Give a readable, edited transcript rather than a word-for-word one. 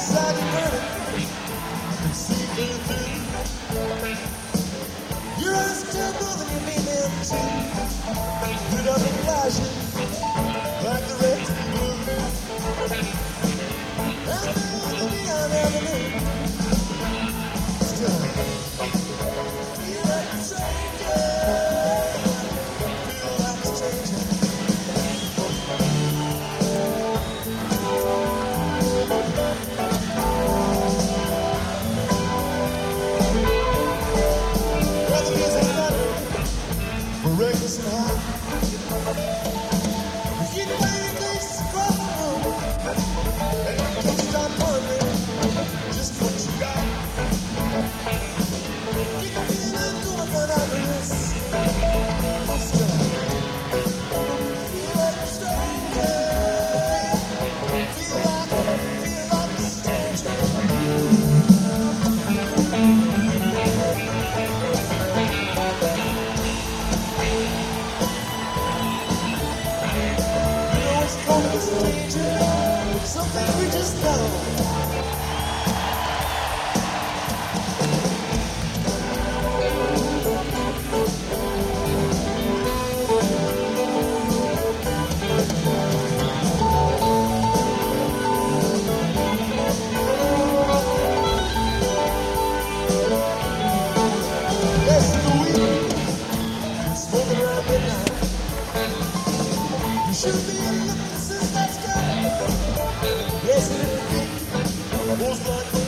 inside your burning, I can see through. Your eyes tell more than you mean them to. Lit up and flashing like the red and blue. And there on the neon avenue, still feel like a stranger. Feel like a stranger. Well, the music matter for reckless and high. You can play your face across the room, and you can't stop wondering just what you got. You can feel it going on out of this. Still, feel like a stranger. Feel like a stranger. You know it's called a stranger. Something we just know. Yes, in the week, smoking around midnight. You should be looking since that's good. Yes, and it could be. Most like